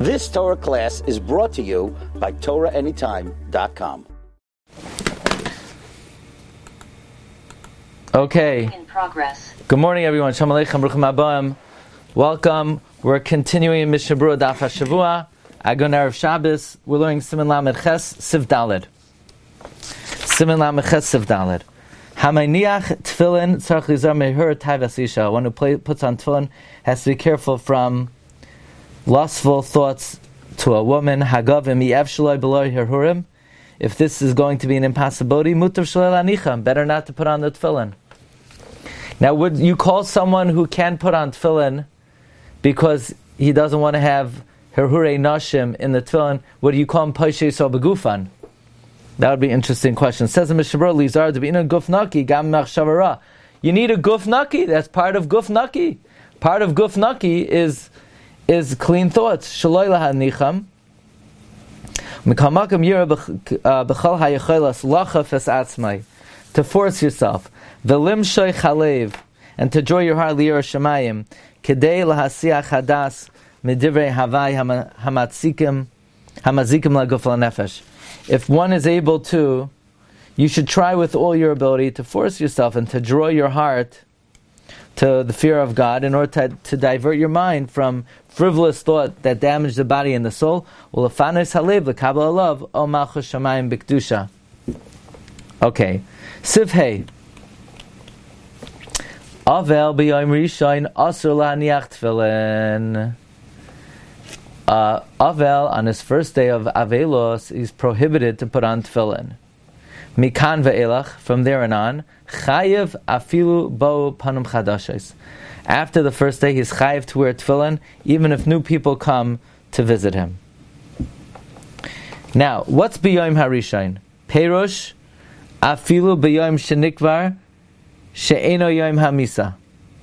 This Torah class is brought to you by TorahAnytime.com. Okay. In progress. Good morning, everyone. Shalom Aleichem, Bruchim Habayim. Welcome. We're continuing Mishnah Berurah Daf HaShavua. Agon Erev Shabbos. We're learning Siman Lamed Ches Siv Daled. Siman Lamed Ches Siv Daled. Hamayniach Tefillin Tzarich Lizar Mehur Taivas Isha. One who puts on tefillin has to be careful from lustful thoughts to a woman. Hagavim Yev Shaloi Beloy Herhurim. If this is going to be an impossibility, Mutav Shaloi Lanicha. Better not to put on the tefillin. Now, would you call someone who can put on tefillin because he doesn't want to have herhure nashim in the tefillin? Would you call him paishe so begufan? That would be an interesting question. It says in Mishnah Berurah, Lizar to be in a guf naki gam machshavara. You need a guf naki. That's part of guf naki. Part of guf naki is clean thoughts. Shaloi lahanicham. Mikamakam yira b'chal hayachelas lachaf es atzmai. To force yourself. V'lim shoy chalev. And to draw your heart liyar shemayim. Kedei lahasiach hadas midivrei havai hamazikim laguf lanefesh. If one is able to, you should try with all your ability to force yourself and to draw your heart to the fear of God in order to divert your mind from frivolous thought that damage the body and the soul. Okay. Sivhei. Avel b'yom rishon asur lahaniach tefillin. Avel, on his first day of Avelos, he's prohibited to put on tefillin. Mikan ve'elach, from there on, chayev afilu bo panum chadashes. After the first day, he's chayev to wear tefillin, even if new people come to visit him. Now, what's b'yom harishon? Perush afilu b'yom shenikvar she'eno yom hamisa.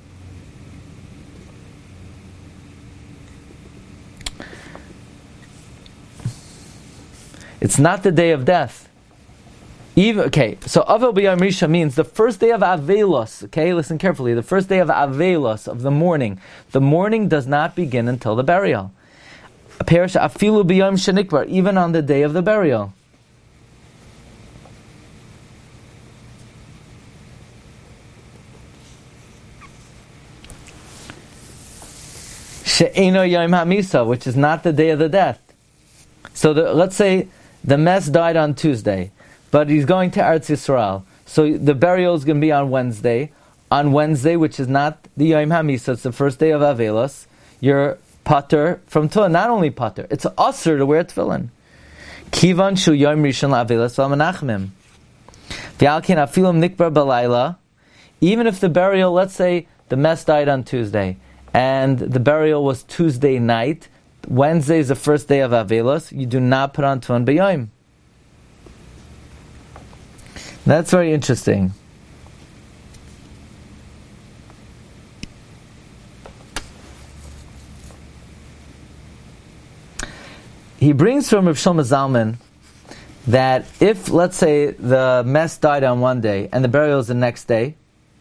It's not the day of death. So Avel B'Yom Rishon means the first day of Avelos. Okay, listen carefully. The first day of Avelos, of the morning. The morning does not begin until the burial. Perish Afilu B'Yom Shenikvar, even on the day of the burial. She'eno Yom HaMisa, which is not the day of the death. So let's say the mess died on Tuesday, but he's going to Eretz Yisrael. So the burial is going to be on Wednesday. On Wednesday, which is not the Yom HaMisa, it's the first day of Avelos, you're pater from tefillin. Not only pater, it's asur to wear tefillin. Kivan shu Yom Rishon la'Avelos v'Menachmim. V'alkin afilim nikbar b'layla. Even if the burial, let's say the mess died on Tuesday, and the burial was Tuesday night, Wednesday is the first day of Avelos, you do not put on tefillin b'yom. That's very interesting. He brings from Rav Shlomo Zalman that if, let's say, the mess died on one day and the burial is the next day,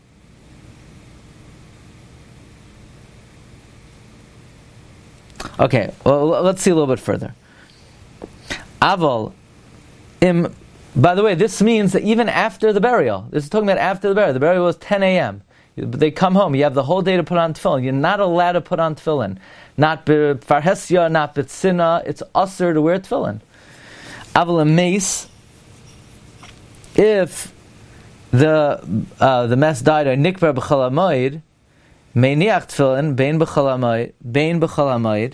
okay, well, let's see a little bit further. Aval, by the way, this means that even after the burial, this is talking about after the burial was 10 a.m. They come home, you have the whole day to put on tefillin. You're not allowed to put on tefillin. Not b'farhesya, not b'tzina, it's usher to wear tefillin. Aval mace, if the mess died on nikvar b'chol hamoed, meiniach tefillin, bein b'chol hamoed,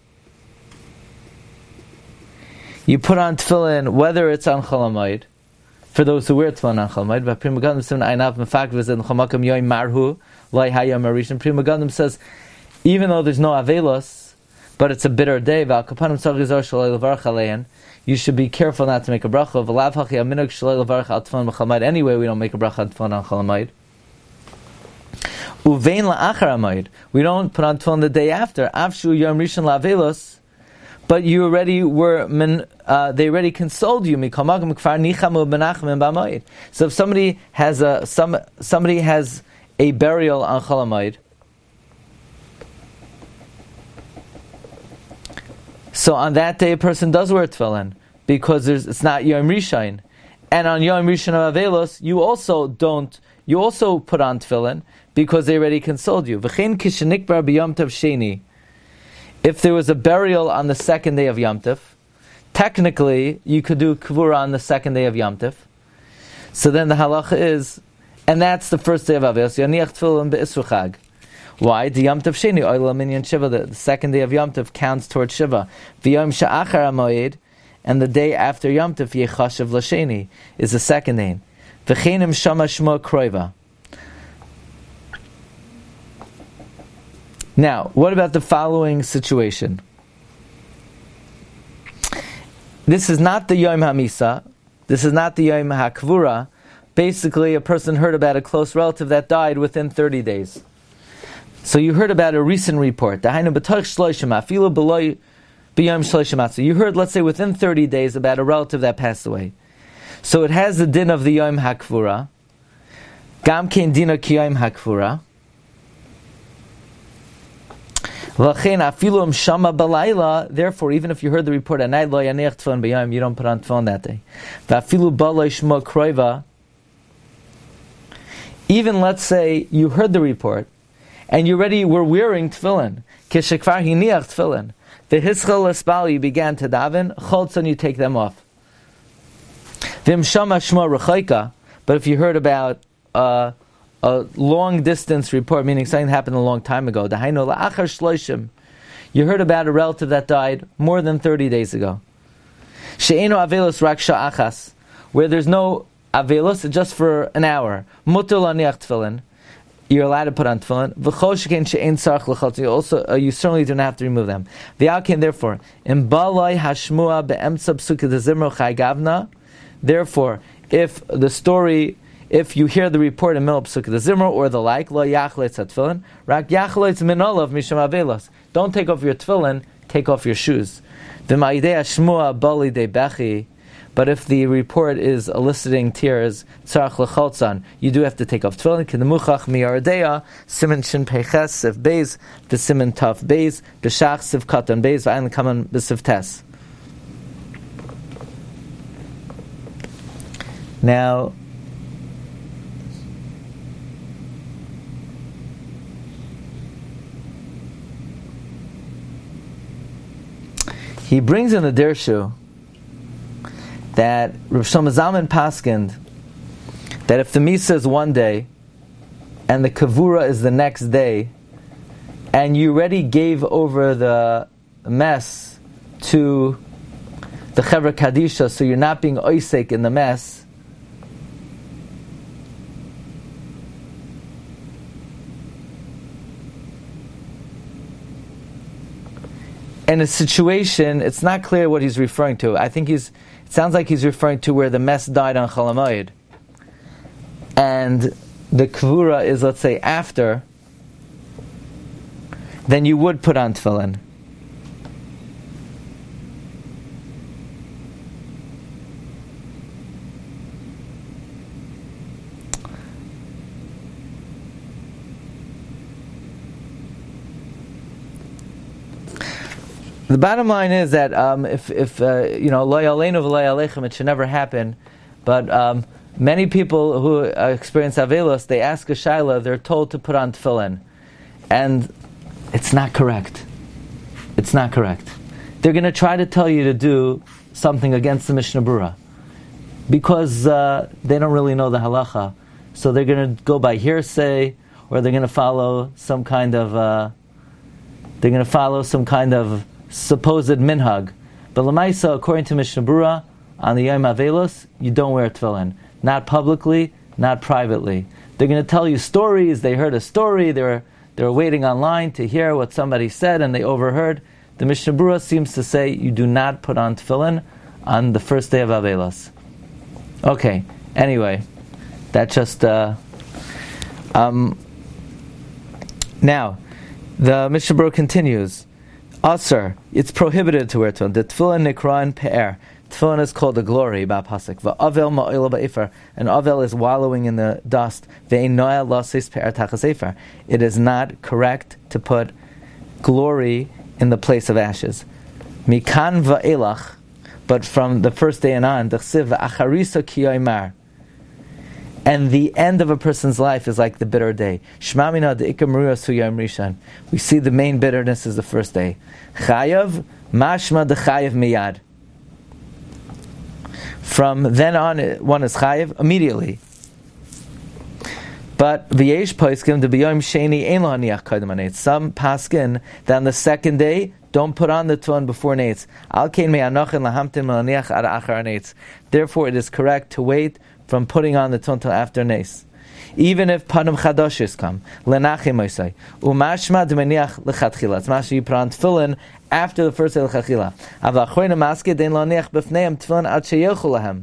you put on tefillin whether it's on Chol Hamoed, for those who wear tefillin on Chol Hamoed. But Pri Megadim Simon Einav Mefak V'Zed Chomakam Yoim Marhu Lai Hayam Arishon. Pri Megadim says, even though there's no Avelos, but it's a bitter day, V'Alkapanim Tzarich Yizar Shalei Levarach Alein, you should be careful not to make a bracha. V'Lav Hachi Aminog Shalei Levarach Al Tefillin B'Chol Hamoed. Anyway, we don't make a bracha on tefillin on Chol Hamoed. Uvein La'achar Hamoed. We don't put on tefillin the day after. Avshu Yom Rishon La'Avelos. But you already were, they already consoled you. So if somebody has a burial on Chol Hamoed, So on that day, a person does wear tefillin because it's not Yom Rishon. And on Yom Rishon of Avelos, you also put on tefillin because they already consoled you. V'chein kishenikbar b'Yom Tov Sheni. If there was a burial on the second day of Yom Tov, technically you could do kavura on the second day of Yom Tov. So then the halacha is, and that's the first day of Avelos, Yaniach tefillin be'isru chag. Why? The Yom Tov Sheni, Oila Minyan Shiva, the second day of Yom Tov counts towards Shiva. V'yom sha'achar ha'moed, and the day after Yom Tov, Yechashav L'Sheni, is the second name. V'chenim shama shmo kroiva. Now, what about the following situation? This is not the Yom HaMisa, this is not the Yom HaKvura. Basically, a person heard about a close relative that died within 30 days. So you heard about a recent report. So you heard, let's say, within 30 days about a relative that passed away. So it has the din of the Yom HaKvura. Gam kein dina ki Yom HaKvura. Therefore, even if you heard the report at night, you don't put on tefillin that day. Even let's say you heard the report, and you already were wearing tefillin. Keshekvar hiniach tefillin. The hischal espal, you began to daven, choltzon, you take them off. Vim shama shma rechaika. But if you heard about a long distance report, meaning something happened a long time ago, dahainu la'achar shloishim, you heard about a relative that died more than 30 days ago. She'enu avelos rak sha'achas, where there's no avelos, just for an hour. Mutar laniach tefillin. You're allowed to put on tefillin. Also, you certainly do not have to remove them. Therefore, therefore, if you hear the report in middle Pesukei Zimra or the like, don't take off your tefillin, take off your shoes. But if the report is eliciting tears, you do have to take off tefillin. Kedemuchach miyardeya, siman shin peiches sif beis, the siman taf beis, the shach sif katan beis, v'ayin kaman b'sif tes. Now, he brings in the Dirshu that Rav Shlomo Zalman paskind that if the Misa is one day and the Kavura is the next day, and you already gave over the mess to the Chevra Kadisha, so you're not being oisek in the mess, in a situation, it's not clear what he's referring to. I think it sounds like he's referring to where the mess died on Chol HaMoed, and the Kvura is, let's say, after, then you would put on tefillin. The bottom line is that if lo yaleinu v'lo yaleichem, it should never happen. But many people who experience avelos, they ask a shaila, they're told to put on tefillin, and it's not correct. It's not correct. They're going to try to tell you to do something against the Mishnah Berurah because they don't really know the halacha. So they're going to go by hearsay, or they're going to follow some kind of supposed minhag. But l'maisa, according to Mishnah Berurah, on the Yom Avelos, you don't wear tefillin. Not publicly, not privately. They're going to tell you stories. They heard a story. They were waiting online to hear what somebody said, and they overheard. The Mishnah Berurah seems to say you do not put on tefillin on the first day of Avelos. Okay. Anyway, that just now the Mishnah Berurah continues. Asr, it's prohibited to wear tefillin. The tefillin nikran pe'er. Tefillin is called the glory, ba'pasik. Va'avel ma'oil ba'efer. And avel is wallowing in the dust. Ve'ein noel lasis pe'er tachas efer. It is not correct to put glory in the place of ashes. Mikan va'elach, but from the first day and on, d'chsiv v'acharisa ki yoimar. And the end of a person's life is like the bitter day. Shema mina de'ikar meruya su yom rishon. We see the main bitterness is the first day. Chayav mashma dechayav miyad. From then on, one is chayav immediately. But v'yesh poskim de b'yom sheni ein lo haniach kodem hanetz. Some paskin that on the second day don't put on the tefillin before netz. Al kein me'anochin lahamtin melaniach ad achar netz. Therefore, it is correct to wait from putting on the tefillin until after netz. Even if panim chadashis come, lenachim oisai, umashma d'meniach lechatchila. It's mashma you put on tefillin after the first day lechatchila. Aval achroina maske dein lo haniach b'fneim tefillin ad sheyelchu lahem.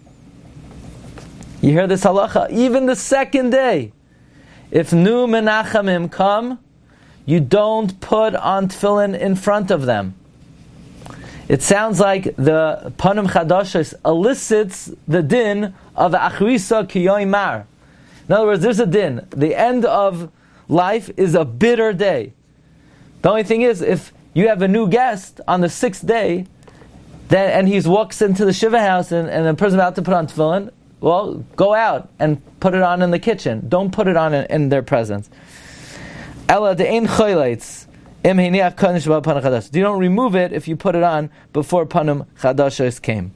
You hear this halacha? Even the second day, if new menachamim come, you don't put on tefillin in front of them. It sounds like the panim chadashis elicits the din of achrisa ki yoimar. In other words, there's a din. The end of life is a bitter day. The only thing is, if you have a new guest on the 6th day, and he walks into the shiva house and a person about to put on tefillin, well, go out and put it on in the kitchen. Don't put it on in their presence. Ella de'ein choyleitz im hiniach kodesh b'al panim chadash. You don't remove it if you put it on before panim chadashos came.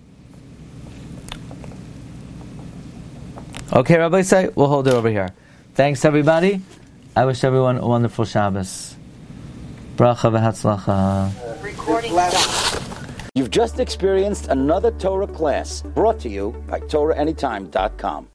Okay, Rabbi say we'll hold it over here. Thanks, everybody. I wish everyone a wonderful Shabbos. Bracha v'hatzlacha. You've just experienced another Torah class brought to you by TorahAnytime.com.